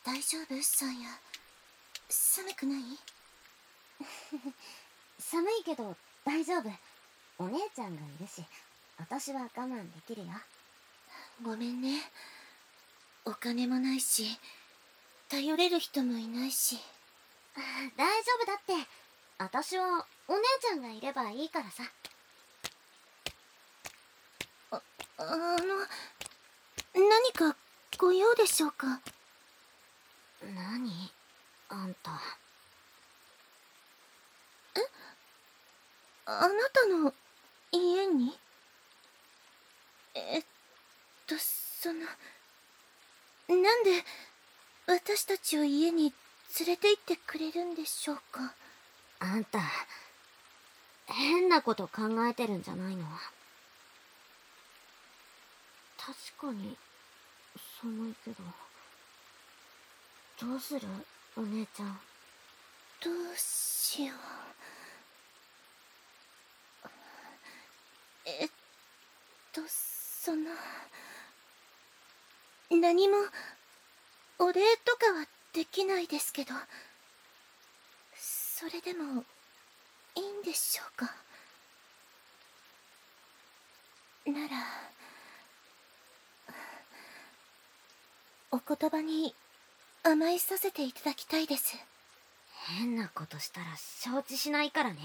大丈夫さんや。寒くない？ 寒いけど大丈夫。お姉ちゃんがいるし、私は我慢できるよ。 ごめんね。お金もないし、頼れる人もいないし。 大丈夫だって。私はお姉ちゃんがいればいいからさ。 何かご用でしょうか？ 何？あんた。 あなたの家に？なんで私たちを家に連れて行ってくれるんでしょうか？ あんた、変なこと考えてるんじゃないの？確かに寒いけど。どうする？お姉ちゃん。 どうしよう。えっ何もお礼とかはできないですけど、それでもいいんでしょうか？ならお言葉に甘えさせていただきたいです。 変なことしたら承知しないからね。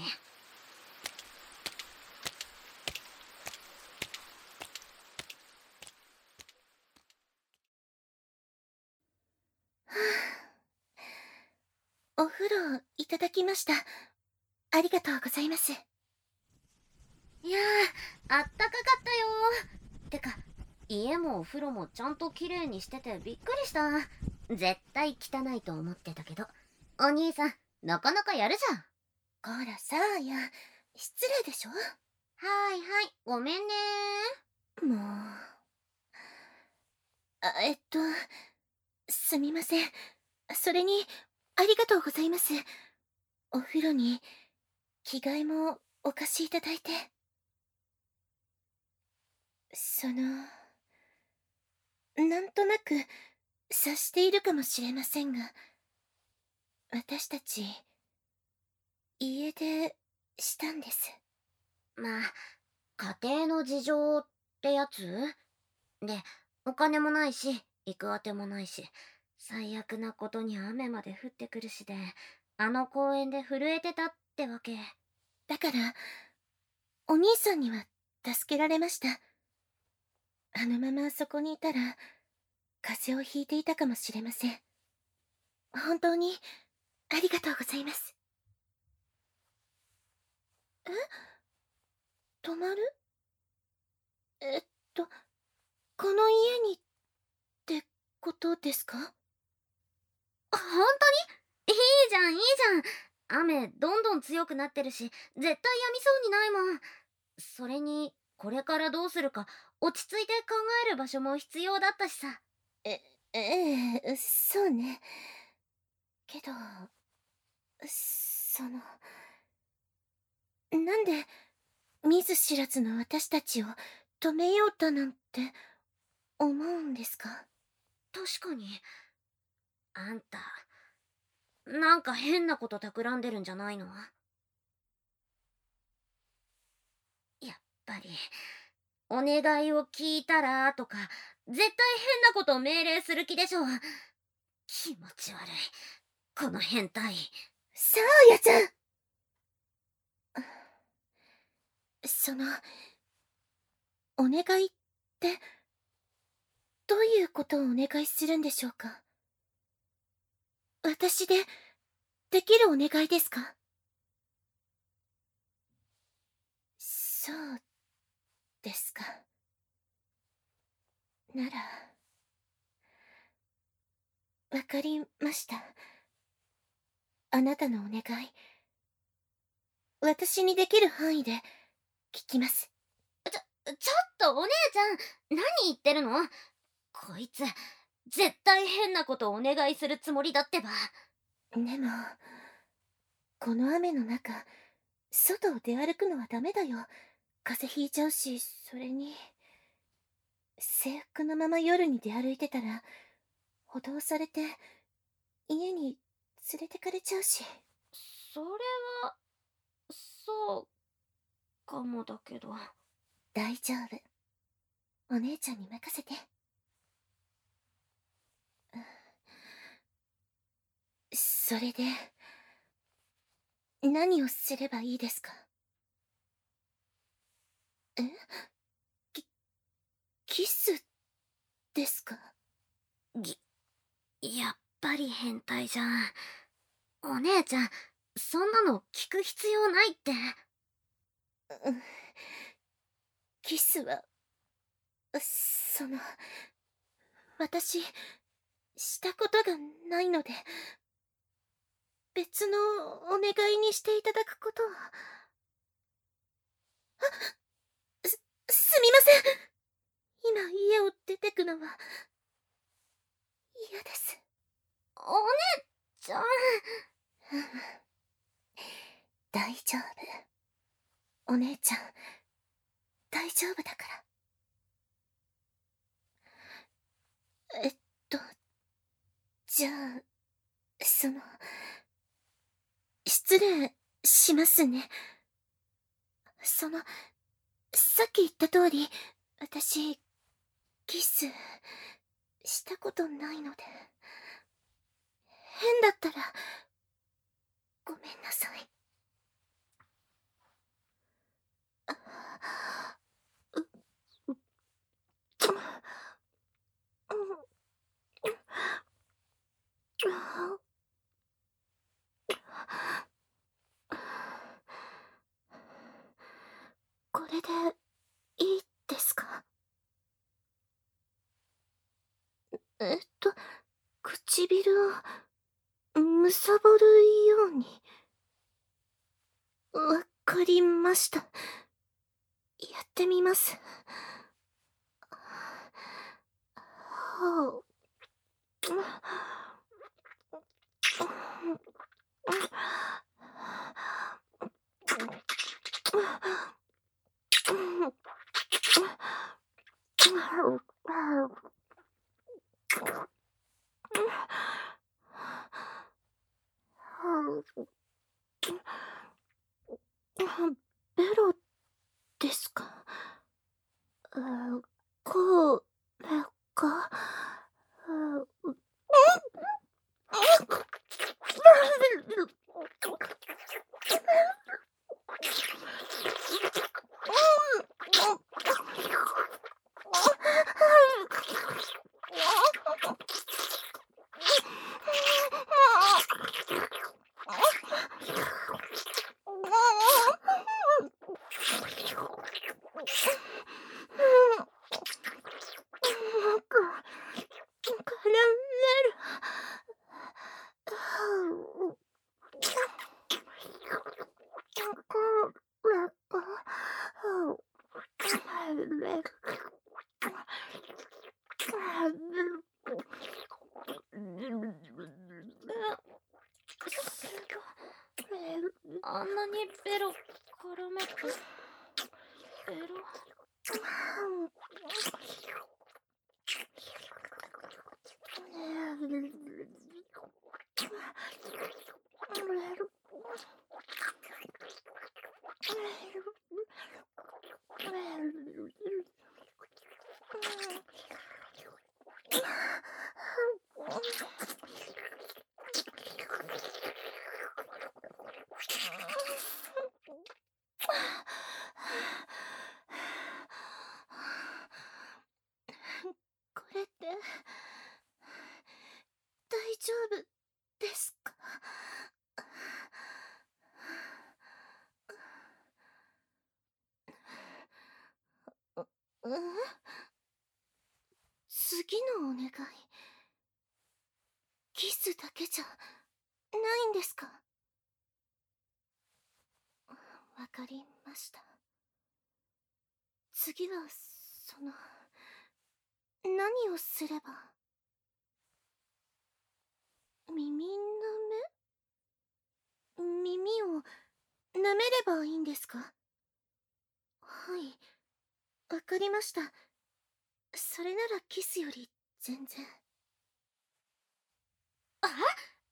お風呂いただきました。ありがとうございます。 いやー、あったかかったよー。てか、家もお風呂もちゃんと綺麗にしててびっくりした。絶対汚いと思ってたけど、お兄さん、なかなかやるじゃん。 こらさあや、失礼でしょ？ はいはい、ごめんねもう。すみません。それに、ありがとうございます。お風呂に、着替えもお貸しいただいて。なんとなく、察しているかもしれませんが、私たち、家出したんです。 まあ、家庭の事情ってやつで、お金もないし、行くあてもないし、最悪なことに雨まで降ってくるしで、あの公園で震えてたってわけ。 だから、お兄さんには助けられました。あのままあそこにいたら、風邪をひいていたかもしれません。本当に、ありがとうございます。え？泊まる？えっと、この家にってことですか？ 本当に？いいじゃん、いいじゃん。雨どんどん強くなってるし、絶対止みそうにないもん。それに、これからどうするか、落ち着いて考える場所も必要だったしさ。 え、ええ、そうね。けど、なんで、見ず知らずの私たちを止めようとなんて思うんですか？ 確かに、あんた、なんか変なこと企んでるんじゃないの？やっぱり、お願いを聞いたらとか、絶対変なことを命令する気でしょ。気持ち悪い。この変態。 さあやちゃん。お願いって、どういうことをお願いするんでしょうか？私で、できるお願いですか？そうですか。なら、わかりました。あなたのお願い、私にできる範囲で聞きます。 ちょっとお姉ちゃん、何言ってるの？こいつ、絶対変なことをお願いするつもりだってば。 でも、この雨の中、外を出歩くのはダメだよ。風邪ひいちゃうし、それに、制服のまま夜に出歩いてたら、補導されて家に連れてかれちゃうし。 それは、そうかもだけど。 大丈夫。お姉ちゃんに任せて。それで、何をすればいいですか？え？キ、キスですか？ やっぱり変態じゃん。お姉ちゃん、そんなの聞く必要ないって。 うん、キスは、私、したことがないので、別のお願いにしていただくことを。すみません。今家を出てくのは、嫌です。 お姉ちゃん。 大丈夫。お姉ちゃん、大丈夫だから。じゃあ、失礼しますね。さっき言った通り、私、キス、したことないので。変だったら、ごめんなさい。これでいいですか？唇をむさぼるように。わかりました。やってみます。ベロですか？これか？ あんなにベロ絡めて、ベロ。 これって大丈夫ですか？次のお願い、キスだけじゃないんですか？わかりました。次は何をすれば。耳を舐めればいいんですか？はい、わかりました。それならキスより全然。 あ、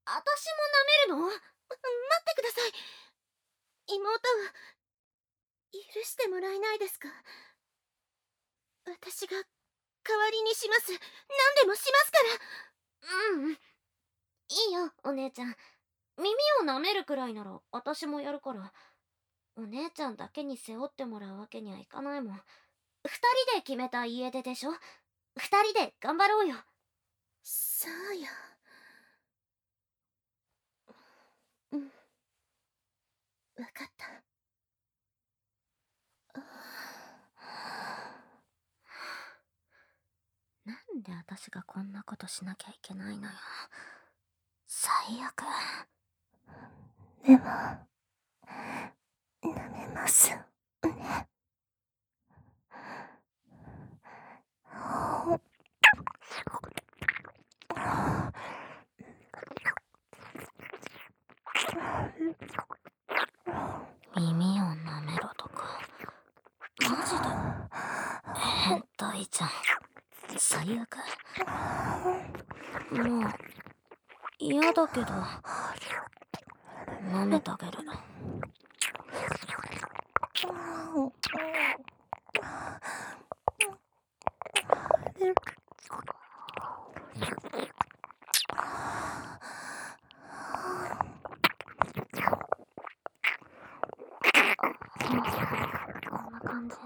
舐めるの？ 待ってください。妹を許してもらえないですか？私が代わりにします。何でもしますから。 うん。いいよ、お姉ちゃん。耳を舐めるくらいなら私もやるから。お姉ちゃんだけに背負ってもらうわけにはいかないもん。二人で決めた家出でしょ？二人で頑張ろうよ。 そうよ。うん、わかった。 なんで私がこんなことしなきゃいけないのよ。最悪。 でも、舐めますね。 耳を舐めろとか。マジで変態じゃん。最悪。もう嫌だけど舐めてあげる。こんな感じ。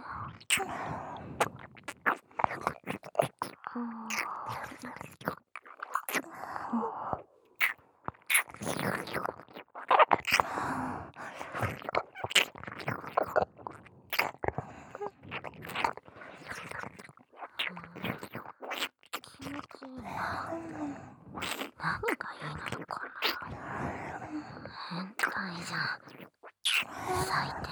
何がいいのかな。変態じゃん。最低。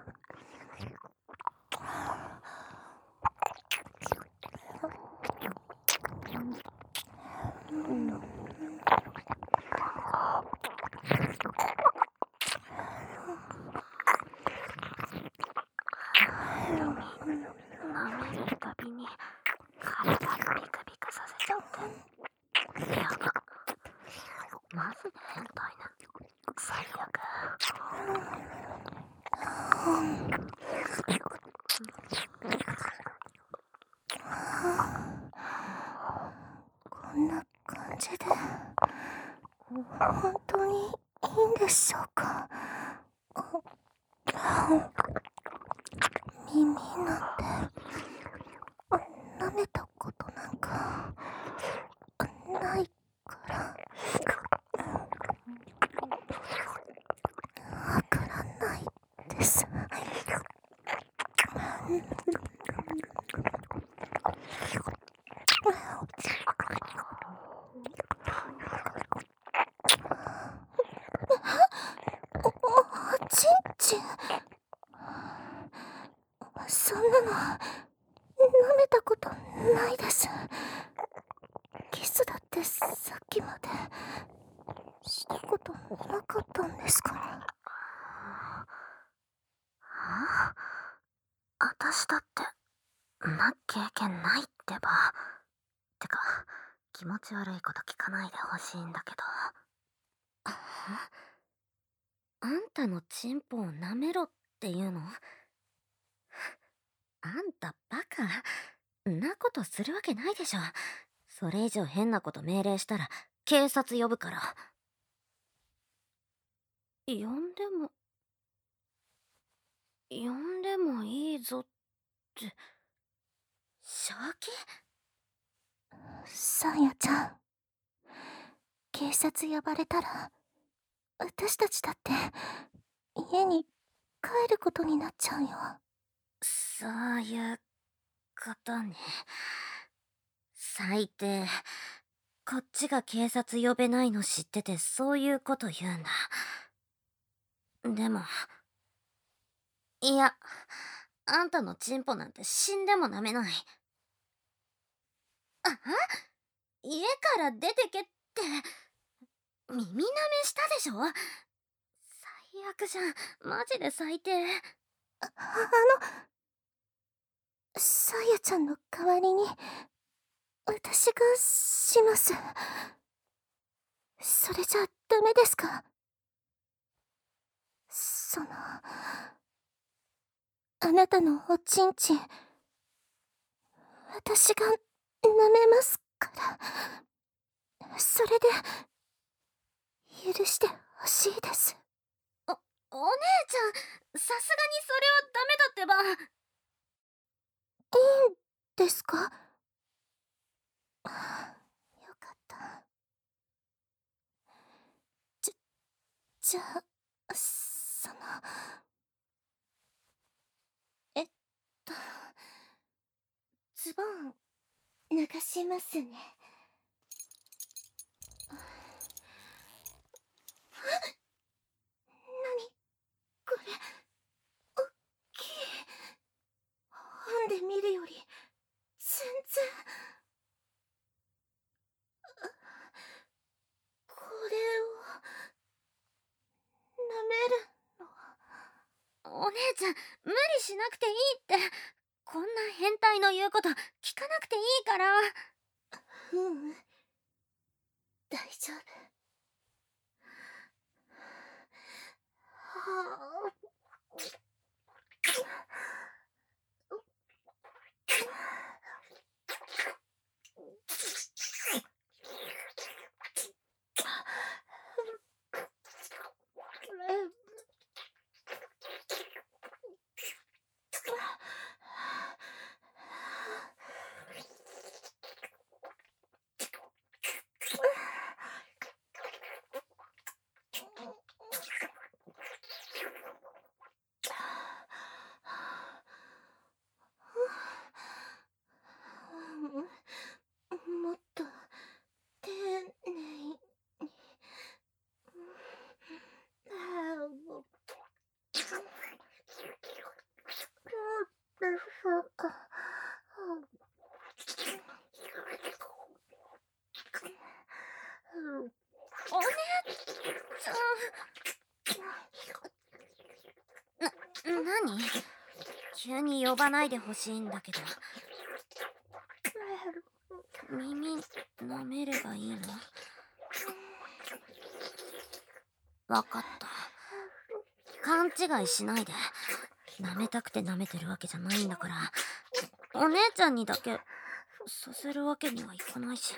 舐めるたびに体ビクビクさせちゃって。やだ。マジで変態な。最悪。 こんな感じで本当にいいんでしょうか？耳なんて舐めたことなんかないからわからないです。おちんちん、そんなの舐めたことないです。キスだってさっきまでしたことなかったんですから。 はあ、私だってな経験ないってば。てか気持ち悪いこと聞かないでほしいんだけど。あんたのチンポを舐めろっていうの？あんたバカ？んなことするわけないでしょ。それ以上変なこと命令したら警察呼ぶから。呼んでも呼んでもいいぞって正気？ さやちゃん、警察呼ばれたら私たちだって家に帰ることになっちゃうよ。 そういうことね。最低。こっちが警察呼べないの知っててそういうこと言うんだ。でもいや、あんたのチンポなんて死んでも舐めない。家から出てけって耳舐めしたでしょ。最悪じゃん。マジで最低。 さやちゃんの代わりに私がします。それじゃダメですか？あなたのおちんちん、私が舐めますから、それで、許してほしいです。 お姉ちゃん、さすがにそれはダメだってば。 いいんですか？よかった。じゃあ、えっと、ズボン、流しますね。何これ、おっきい。本で見るより、全然。これを、舐めるの。 お姉ちゃん、無理しなくていいって。こんな変態の言うこと聞かなくていいから。 大丈夫。はあ。もっと丁寧に。そうか。 お姉ちゃん。何？急に呼ばないでほしいんだけど。耳舐めればいいの？わかった。勘違いしないで。舐めたくて舐めてるわけじゃないんだから。お姉ちゃんにだけさせるわけにはいかないし。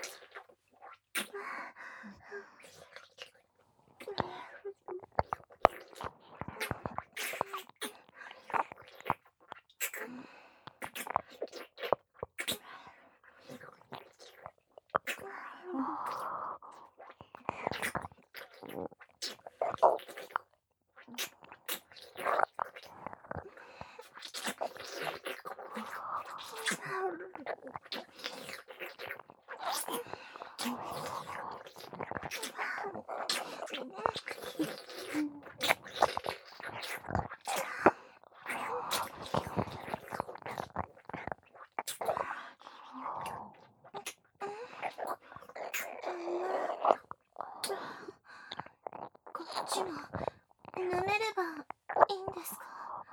こっちも舐めればいいんですか？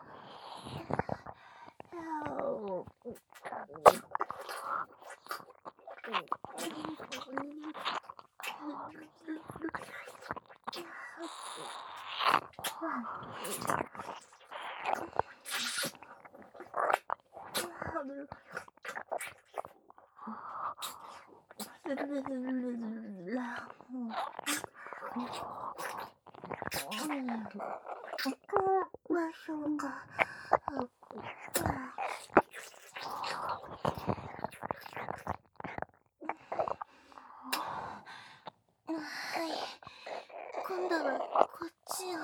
場所が。はい。今度はこっちを。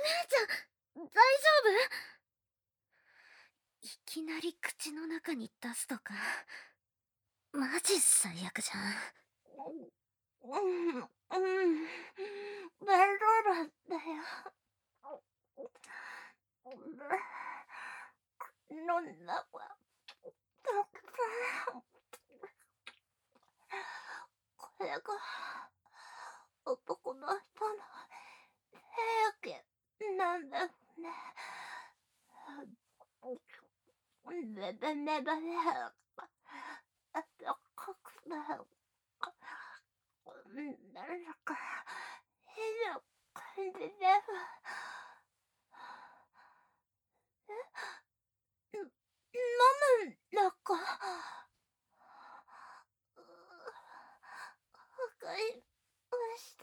ちゃん、大丈夫？いきなり口の中に出すとか、マジ最悪じゃん。 大丈夫だよ。飲んだわ。これが男の人の平家なんだね。ねばねばね、あったかくなる。なんだか変な感じで。飲むのか。わかりました。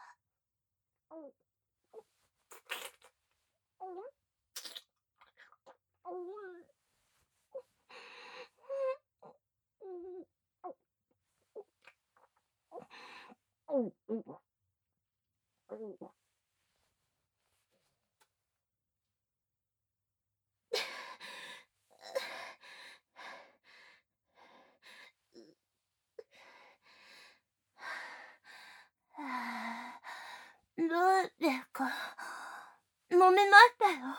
どうでか飲めましたよ。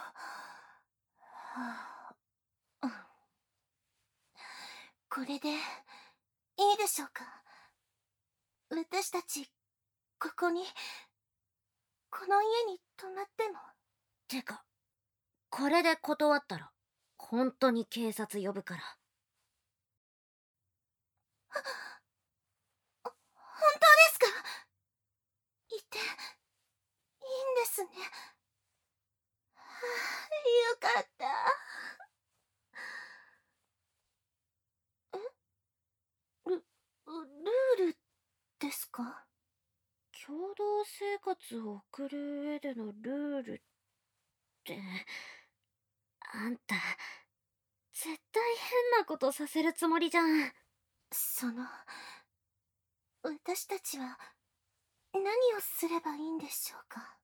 これでいいでしょうか。私たちここに、この家に泊まっても。 てか、これで断ったら本当に警察呼ぶから。 本当ですか？いていいんですね。よかった。ルールですか？ 共同生活を送る上でのルールって、あんた絶対変なことさせるつもりじゃん。 私たちは何をすればいいんでしょうか？